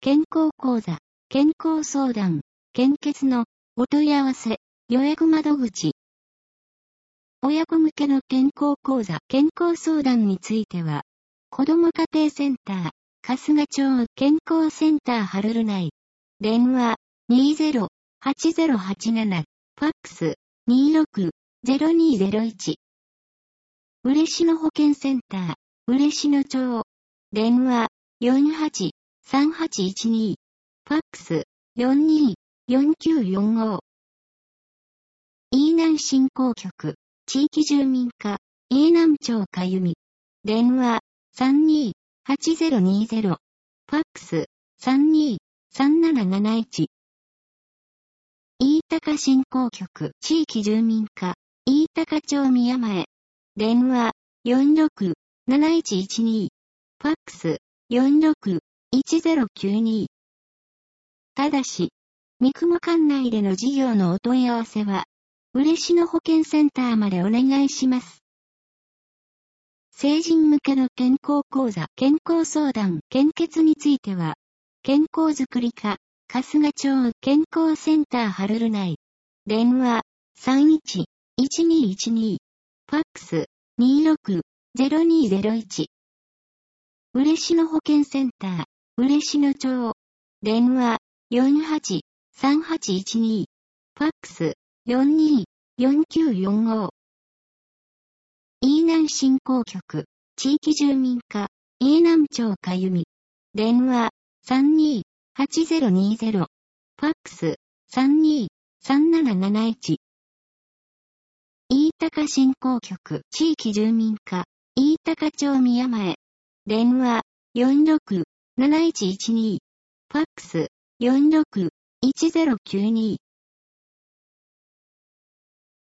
健康講座、健康相談、献血のお問い合わせ、予約窓口。親子向けの健康講座、健康相談については、子ども家庭センター、春日町健康センターハルル内。電話、20-8087、ファックス、26-0201。嬉野保健センター、嬉野町。電話、48-3812。ファックス、42-4945。飯南振興局、地域住民課、飯南町かゆみ。電話、32-8020。ファックス、32-3771。飯高振興局、地域住民課、飯高町宮前。電話、46-7112。ファックス、46-1092。ただし、三雲管内での事業のお問い合わせは、嬉野保健センターまでお願いします。成人向けの健康講座、健康相談、献血については、健康づくり課、春日町健康センターハルル内。電話、31-1212。ファックス、26-0201。嬉野保健センター、嬉野町。電話、48-3812。ファックス、42-4945。飯南振興局、地域住民課、飯南町かゆみ。電話、32-8020。ファックス、32-3771。飯高振興局、地域住民課、飯高町宮前。電話、46-7112。ファックス、46-1092。